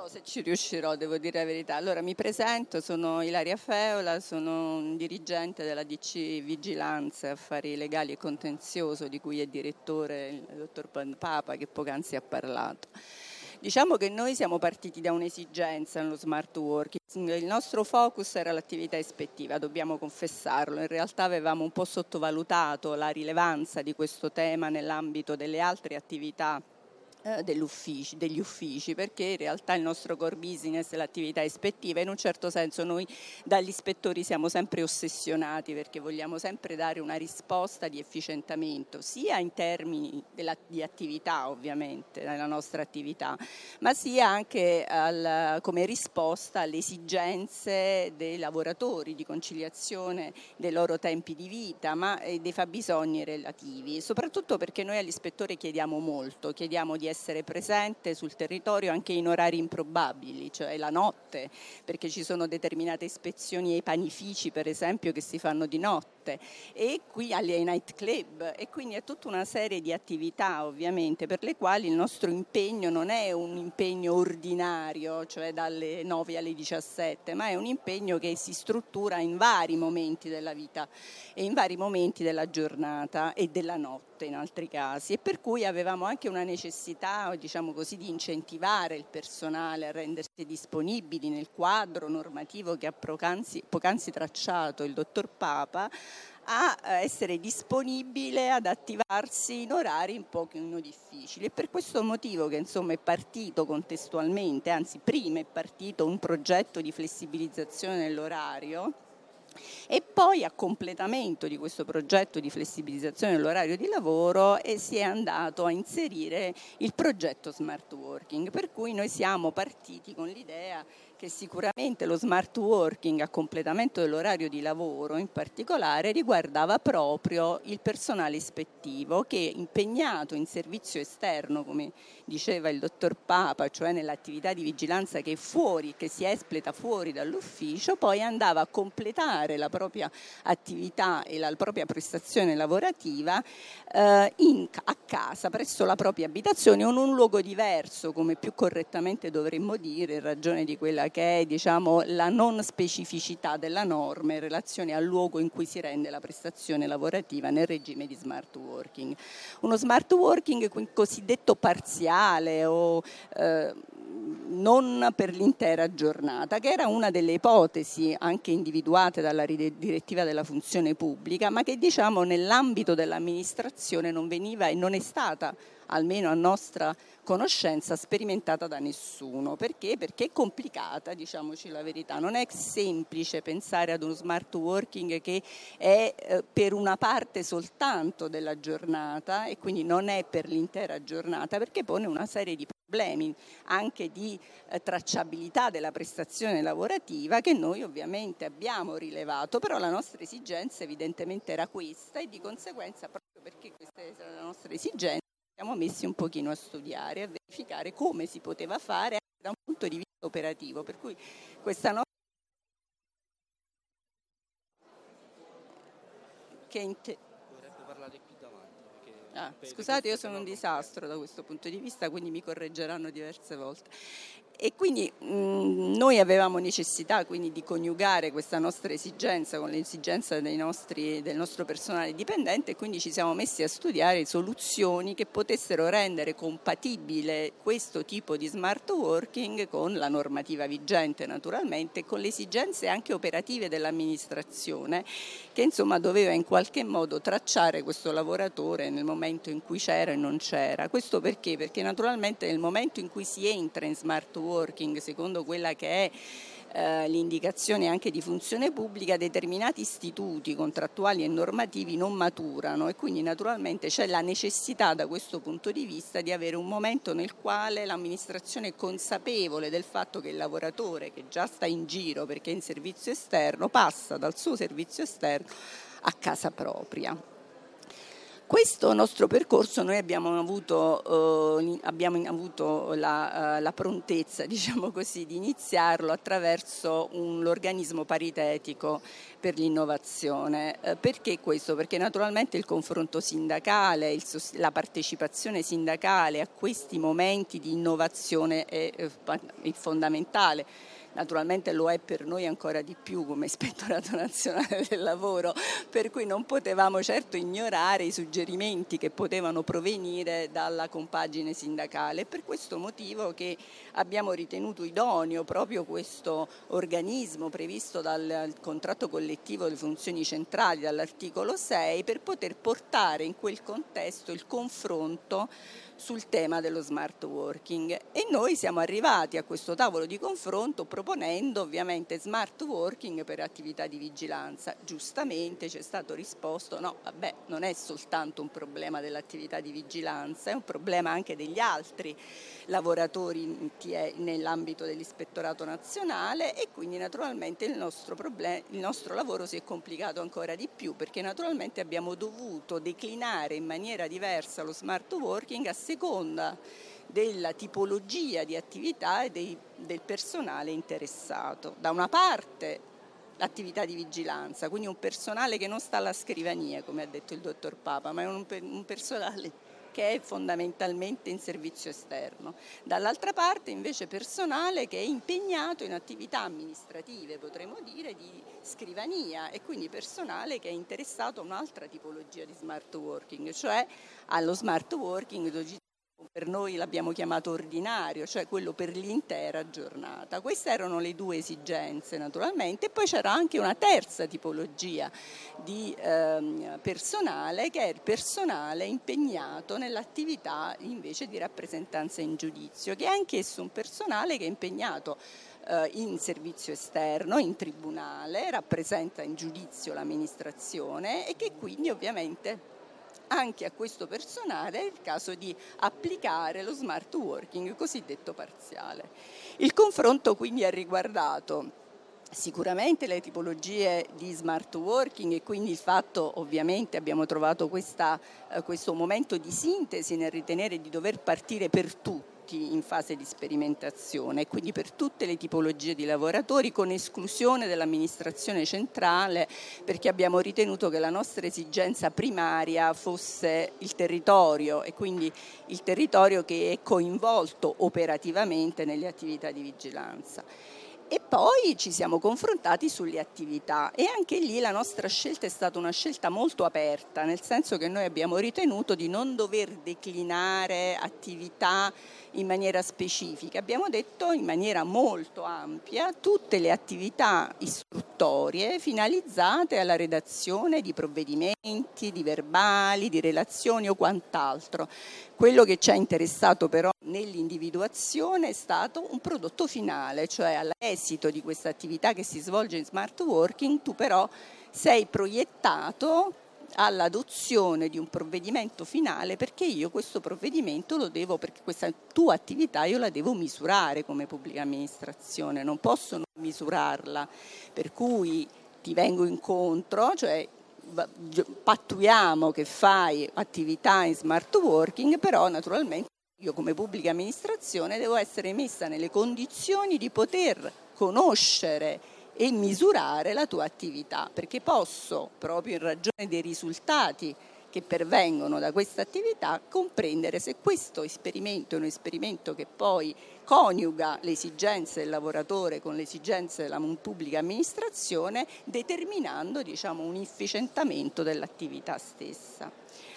so se ci riuscirò, devo dire la verità. Allora mi presento, sono Ilaria Feola, sono un dirigente della DC Vigilanza e Affari Legali e Contenzioso, di cui è direttore il dottor Papa, che poc'anzi ha parlato. Diciamo che noi siamo partiti da un'esigenza nello smart working. Il nostro focus era l'attività ispettiva, dobbiamo confessarlo. In realtà avevamo un po' sottovalutato la rilevanza di questo tema nell'ambito delle altre attività degli uffici, perché in realtà il nostro core business è l'attività ispettiva e in un certo senso noi dagli ispettori siamo sempre ossessionati perché vogliamo sempre dare una risposta di efficientamento sia in termini di attività, ovviamente nella nostra attività, ma sia anche come risposta alle esigenze dei lavoratori di conciliazione dei loro tempi di vita e dei fabbisogni relativi, soprattutto perché noi all'ispettore chiediamo molto, chiediamo di essere presente sul territorio anche in orari improbabili, cioè la notte, perché ci sono determinate ispezioni ai panifici, per esempio, che si fanno di notte, e qui ai night club, e quindi è tutta una serie di attività, ovviamente, per le quali il nostro impegno non è un impegno ordinario, cioè dalle 9 alle 17, ma è un impegno che si struttura in vari momenti della vita e in vari momenti della giornata e della notte in altri casi, e per cui avevamo anche una necessità, diciamo così, di incentivare il personale a rendersi disponibili nel quadro normativo che ha poc'anzi tracciato il dottor Papa, a essere disponibile ad attivarsi in orari un pochino difficili. E per questo motivo che insomma è partito contestualmente, anzi prima è partito un progetto di flessibilizzazione dell'orario, e poi a completamento di questo progetto di flessibilizzazione dell'orario di lavoro si è andato a inserire il progetto smart working, per cui noi siamo partiti con l'idea che sicuramente lo smart working a completamento dell'orario di lavoro in particolare riguardava proprio il personale ispettivo che, impegnato in servizio esterno, come diceva il dottor Papa, cioè nell'attività di vigilanza che è fuori, che si espleta fuori dall'ufficio, poi andava a completare la propria attività e la propria prestazione lavorativa a casa, presso la propria abitazione o in un luogo diverso, come più correttamente dovremmo dire, in ragione di quella che è, diciamo, la non specificità della norma in relazione al luogo in cui si rende la prestazione lavorativa nel regime di smart working. Uno smart working cosiddetto parziale o non per l'intera giornata, che era una delle ipotesi anche individuate dalla direttiva della funzione pubblica, ma che, diciamo, nell'ambito dell'amministrazione non veniva e non è stata, almeno a nostra conoscenza, sperimentata da nessuno. Perché? Perché è complicata, diciamoci la verità, non è semplice pensare ad uno smart working che è per una parte soltanto della giornata e quindi non è per l'intera giornata, perché pone una serie di problemi anche di tracciabilità della prestazione lavorativa che noi ovviamente abbiamo rilevato, però la nostra esigenza evidentemente era questa e di conseguenza, proprio perché questa era la nostra esigenza, siamo messi un pochino a studiare, a verificare come si poteva fare anche da un punto di vista operativo, per cui questa nostra Vorrebbe parlare qui davanti. Scusate, io sono un disastro da questo punto di vista, quindi mi correggeranno diverse volte. E quindi noi avevamo necessità quindi di coniugare questa nostra esigenza con l'esigenza del nostro personale dipendente, e quindi ci siamo messi a studiare soluzioni che potessero rendere compatibile questo tipo di smart working con la normativa vigente, naturalmente, e con le esigenze anche operative dell'amministrazione, che insomma doveva in qualche modo tracciare questo lavoratore nel momento in cui c'era e non c'era. Questo perché? Perché naturalmente nel momento in cui si entra in smart working, secondo quella che è l'indicazione anche di funzione pubblica, determinati istituti contrattuali e normativi non maturano, e quindi naturalmente c'è la necessità da questo punto di vista di avere un momento nel quale l'amministrazione è consapevole del fatto che il lavoratore, che già sta in giro perché è in servizio esterno, passa dal suo servizio esterno a casa propria. Questo nostro percorso noi abbiamo avuto la prontezza, diciamo così, di iniziarlo attraverso l'organismo paritetico per l'innovazione. Perché questo? Perché naturalmente il confronto sindacale, la partecipazione sindacale a questi momenti di innovazione è fondamentale. Naturalmente lo è per noi ancora di più come Ispettorato Nazionale del Lavoro, per cui non potevamo certo ignorare i suggerimenti che potevano provenire dalla compagine sindacale. È per questo motivo che abbiamo ritenuto idoneo proprio questo organismo previsto dal contratto collettivo delle funzioni centrali, dall'articolo 6, per poter portare in quel contesto il confronto sul tema dello smart working, e noi siamo arrivati a questo tavolo di confronto proponendo ovviamente smart working per attività di vigilanza. Giustamente ci è stato risposto no, vabbè, non è soltanto un problema dell'attività di vigilanza, è un problema anche degli altri lavoratori nell'ambito dell'Ispettorato Nazionale, e quindi naturalmente il nostro lavoro si è complicato ancora di più, perché naturalmente abbiamo dovuto declinare in maniera diversa lo smart working a seconda della tipologia di attività e del personale interessato. Da una parte l'attività di vigilanza, quindi un personale che non sta alla scrivania, come ha detto il dottor Papa, ma è un personale che è fondamentalmente in servizio esterno. Dall'altra parte invece personale che è impegnato in attività amministrative, potremmo dire, di scrivania, e quindi personale che è interessato a un'altra tipologia di smart working, cioè allo smart working per noi l'abbiamo chiamato ordinario, cioè quello per l'intera giornata. Queste erano le due esigenze naturalmente, e poi c'era anche una terza tipologia di personale, che è il personale impegnato nell'attività invece di rappresentanza in giudizio, che è anch'esso un personale che è impegnato in servizio esterno, in tribunale, rappresenta in giudizio l'amministrazione, e che quindi ovviamente anche a questo personale è il caso di applicare lo smart working cosiddetto parziale. Il confronto quindi ha riguardato sicuramente le tipologie di smart working, e quindi il fatto, ovviamente abbiamo trovato questo momento di sintesi nel ritenere di dover partire per tutti in fase di sperimentazione, quindi per tutte le tipologie di lavoratori, con esclusione dell'amministrazione centrale, perché abbiamo ritenuto che la nostra esigenza primaria fosse il territorio, e quindi il territorio che è coinvolto operativamente nelle attività di vigilanza. E poi ci siamo confrontati sulle attività, e anche lì la nostra scelta è stata una scelta molto aperta, nel senso che noi abbiamo ritenuto di non dover declinare attività in maniera specifica. Abbiamo detto in maniera molto ampia tutte le attività istruttorie finalizzate alla redazione di provvedimenti, di verbali, di relazioni o quant'altro. Quello che ci ha interessato però nell'individuazione è stato un prodotto finale, cioè all'esito di questa attività che si svolge in smart working tu però sei proiettato all'adozione di un provvedimento finale, perché io questo provvedimento lo devo, perché questa tua attività io la devo misurare come pubblica amministrazione, non posso non misurarla, per cui ti vengo incontro, cioè pattuiamo che fai attività in smart working, però naturalmente io come pubblica amministrazione devo essere messa nelle condizioni di poter conoscere e misurare la tua attività, perché posso, proprio in ragione dei risultati che pervengono da questa attività, comprendere se questo esperimento è un esperimento che poi coniuga le esigenze del lavoratore con le esigenze della pubblica amministrazione, determinando, diciamo, un efficientamento dell'attività stessa.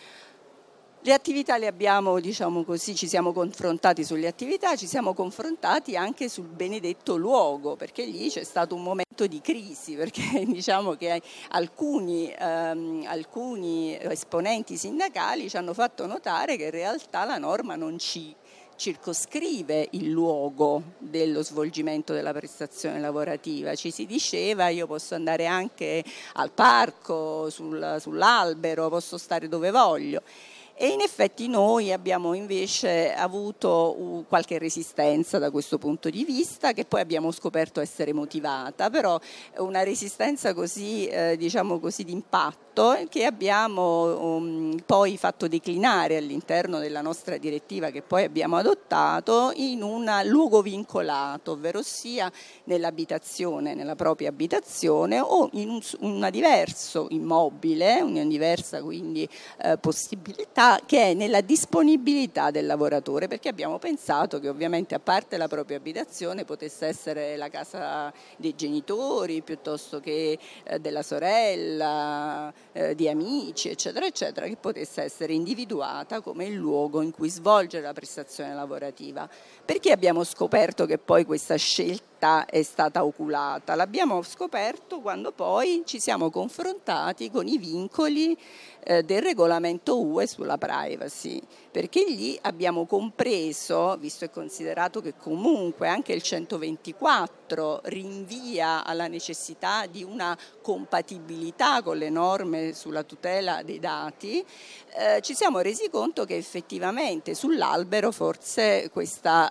Le attività le abbiamo, diciamo così, ci siamo confrontati sulle attività, ci siamo confrontati anche sul benedetto luogo, perché lì c'è stato un momento di crisi, perché diciamo che alcuni esponenti sindacali ci hanno fatto notare che in realtà la norma non ci circoscrive il luogo dello svolgimento della prestazione lavorativa. Ci si diceva io posso andare anche al parco, sull'albero, posso stare dove voglio. E in effetti noi abbiamo invece avuto qualche resistenza da questo punto di vista, che poi abbiamo scoperto essere motivata, però una resistenza così, diciamo così, d'impatto, che abbiamo poi fatto declinare all'interno della nostra direttiva, che poi abbiamo adottato, in un luogo vincolato, ovvero sia nell'abitazione, nella propria abitazione, o in un diverso immobile, una diversa quindi possibilità, che è nella disponibilità del lavoratore, perché abbiamo pensato che ovviamente, a parte la propria abitazione, potesse essere la casa dei genitori piuttosto che della sorella, di amici, eccetera eccetera, che potesse essere individuata come il luogo in cui svolgere la prestazione lavorativa. Perché abbiamo scoperto che poi questa scelta è stata oculata? L'abbiamo scoperto quando poi ci siamo confrontati con i vincoli del regolamento UE sulla privacy, perché lì abbiamo compreso, visto e considerato che comunque anche il 124 rinvia alla necessità di una compatibilità con le norme sulla tutela dei dati, ci siamo resi conto che effettivamente sull'albero forse questa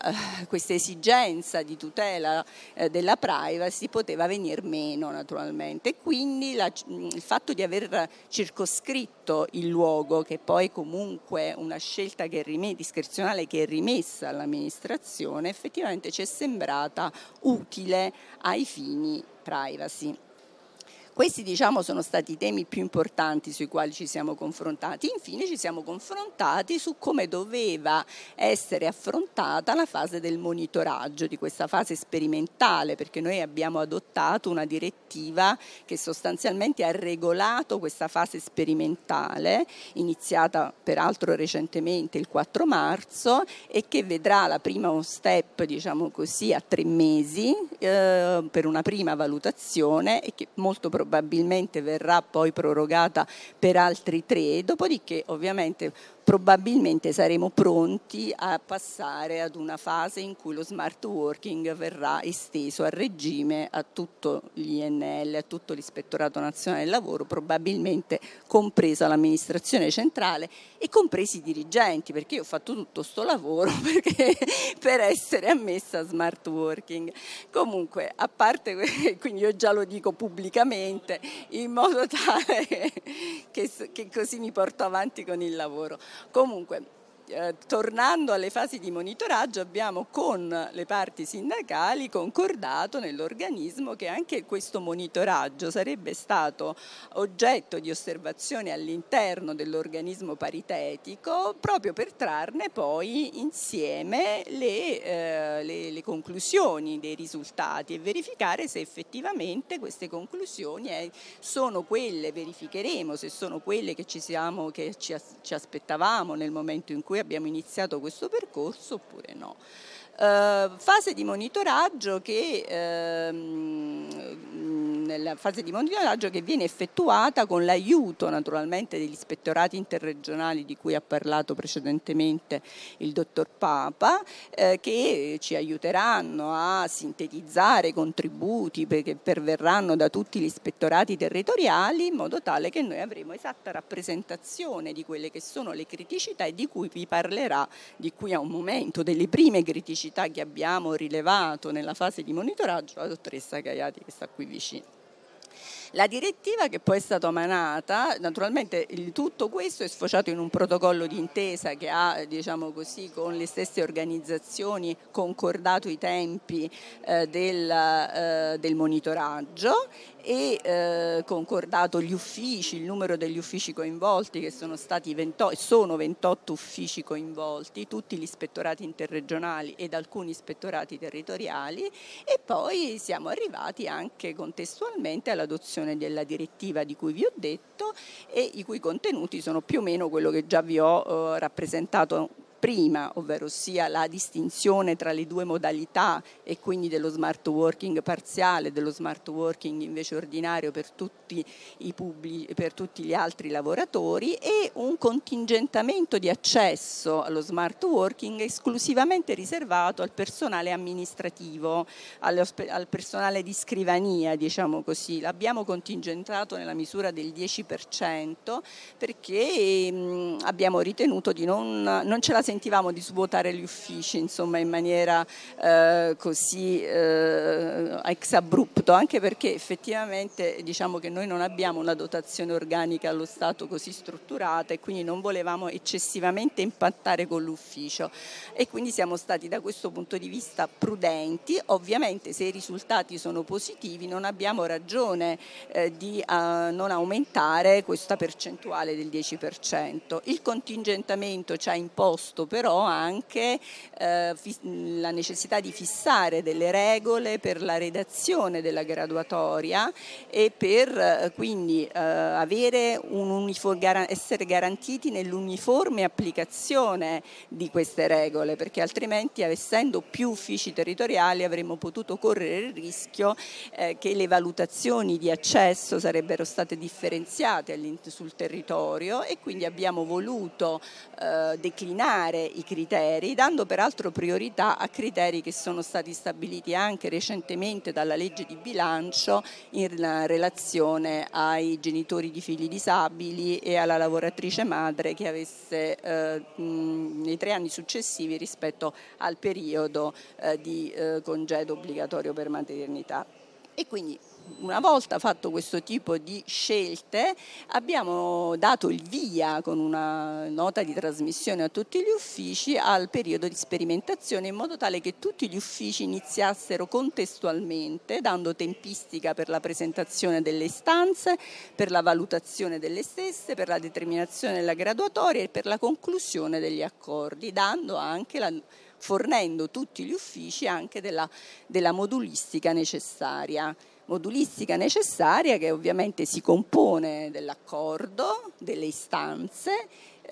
esigenza di tutela della privacy poteva venir meno, naturalmente, e quindi il fatto di aver circoscritto il luogo, che poi comunque una scelta che è discrezionale, che è rimessa all'amministrazione, effettivamente ci è sembrata utile ai fini privacy. Questi, diciamo, sono stati i temi più importanti sui quali ci siamo confrontati. Infine ci siamo confrontati su come doveva essere affrontata la fase del monitoraggio, di questa fase sperimentale, perché noi abbiamo adottato una direttiva che sostanzialmente ha regolato questa fase sperimentale, iniziata peraltro recentemente il 4 marzo, e che vedrà la prima step, diciamo così, a 3 mesi per una prima valutazione, e che molto probabilmente verrà poi prorogata per altri 3, dopodiché ovviamente probabilmente saremo pronti a passare ad una fase in cui lo smart working verrà esteso a regime a tutto l'INL, a tutto l'Ispettorato Nazionale del Lavoro, probabilmente compresa l'amministrazione centrale e compresi i dirigenti, perché io ho fatto tutto sto lavoro per essere ammessa a smart working. Comunque, a parte, quindi io già lo dico pubblicamente, in modo tale che così mi porto avanti con il lavoro. Comunque, tornando alle fasi di monitoraggio, abbiamo con le parti sindacali concordato nell'organismo che anche questo monitoraggio sarebbe stato oggetto di osservazione all'interno dell'organismo paritetico, proprio per trarne poi insieme le conclusioni dei risultati e verificare se effettivamente queste conclusioni sono quelle, verificheremo se sono quelle che ci aspettavamo nel momento in cui abbiamo iniziato questo percorso oppure no. Fase di monitoraggio nella fase di monitoraggio che viene effettuata con l'aiuto naturalmente degli ispettorati interregionali di cui ha parlato precedentemente il dottor Papa, che ci aiuteranno a sintetizzare i contributi che perverranno da tutti gli ispettorati territoriali, in modo tale che noi avremo esatta rappresentazione di quelle che sono le criticità e di cui vi parlerà di qui a un momento, delle prime criticità che abbiamo rilevato nella fase di monitoraggio, la dottoressa Gaiati, che sta qui vicino. La direttiva che poi è stata emanata, naturalmente tutto questo è sfociato in un protocollo d'intesa che ha, diciamo così, con le stesse organizzazioni concordato i tempi del monitoraggio e concordato gli uffici, il numero degli uffici coinvolti, che sono 28 uffici coinvolti, tutti gli ispettorati interregionali ed alcuni ispettorati territoriali, e poi siamo arrivati anche contestualmente all'adozione della direttiva di cui vi ho detto e i cui contenuti sono più o meno quello che già vi ho rappresentato prima, ovvero sia la distinzione tra le due modalità e quindi dello smart working parziale, dello smart working invece ordinario per tutti per tutti gli altri lavoratori, e un contingentamento di accesso allo smart working esclusivamente riservato al personale amministrativo, al personale di scrivania, diciamo così. L'abbiamo contingentato nella misura del 10% perché abbiamo ritenuto di non ce la sentivamo di svuotare gli uffici, insomma, in maniera così ex abrupto, anche perché effettivamente diciamo che noi non abbiamo una dotazione organica allo Stato così strutturata e quindi non volevamo eccessivamente impattare con l'ufficio, e quindi siamo stati da questo punto di vista prudenti. Ovviamente se i risultati sono positivi non abbiamo ragione di non aumentare questa percentuale del 10%. Il contingentamento ci ha imposto però anche la necessità di fissare delle regole per la redazione della graduatoria e per quindi essere garantiti nell'uniforme applicazione di queste regole, perché altrimenti, essendo più uffici territoriali, avremmo potuto correre il rischio che le valutazioni di accesso sarebbero state differenziate sul territorio, e quindi abbiamo voluto declinare i criteri, dando peraltro priorità a criteri che sono stati stabiliti anche recentemente dalla legge di bilancio in relazione ai genitori di figli disabili e alla lavoratrice madre che avesse nei 3 anni successivi rispetto al periodo di congedo obbligatorio per maternità. E quindi, una volta fatto questo tipo di scelte, abbiamo dato il via con una nota di trasmissione a tutti gli uffici al periodo di sperimentazione, in modo tale che tutti gli uffici iniziassero contestualmente, dando tempistica per la presentazione delle istanze, per la valutazione delle stesse, per la determinazione della graduatoria e per la conclusione degli accordi, fornendo tutti gli uffici anche della modulistica necessaria che ovviamente si compone dell'accordo, delle istanze,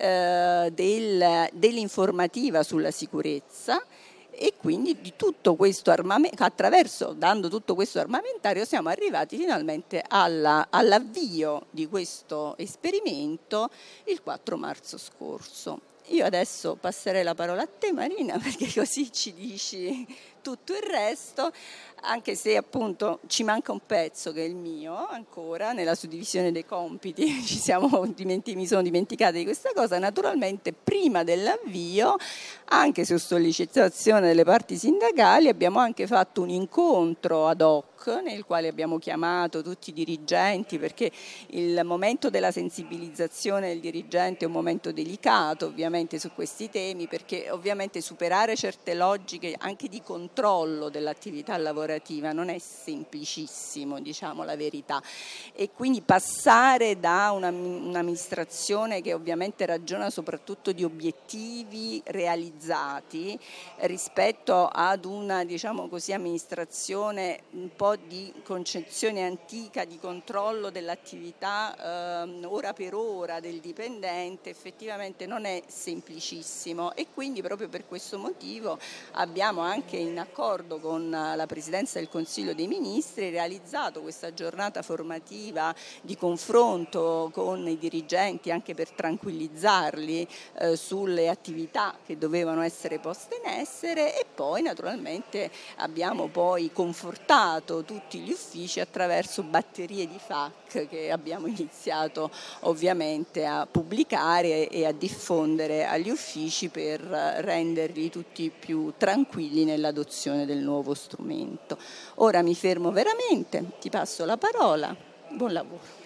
dell'informativa sulla sicurezza, e quindi di tutto questo dando tutto questo armamentario siamo arrivati finalmente all'avvio di questo esperimento il 4 marzo scorso. Io adesso passerei la parola a te, Marina, perché così ci dici tutto il resto, anche se appunto ci manca un pezzo che è il mio ancora nella suddivisione dei compiti. Mi sono dimenticata di questa cosa. Naturalmente prima dell'avvio, anche su sollecitazione delle parti sindacali, abbiamo anche fatto un incontro ad hoc nel quale abbiamo chiamato tutti i dirigenti, perché il momento della sensibilizzazione del dirigente è un momento delicato ovviamente su questi temi, perché ovviamente superare certe logiche anche di controllo dell'attività lavorativa non è semplicissimo, diciamo la verità, e quindi passare da un'amministrazione che ovviamente ragiona soprattutto di obiettivi realizzati rispetto ad una, diciamo così, amministrazione un po' di concezione antica di controllo dell'attività ora per ora del dipendente, effettivamente non è semplicissimo, e quindi proprio per questo motivo abbiamo anche, in accordo con la Presidenza del Consiglio dei Ministri, realizzato questa giornata formativa di confronto con i dirigenti, anche per tranquillizzarli sulle attività che dovevano essere poste in essere, e poi naturalmente abbiamo poi confortato tutti gli uffici attraverso batterie di FAQ che abbiamo iniziato ovviamente a pubblicare e a diffondere agli uffici per renderli tutti più tranquilli nell'adozione del nuovo strumento. Ora mi fermo veramente, ti passo la parola, buon lavoro.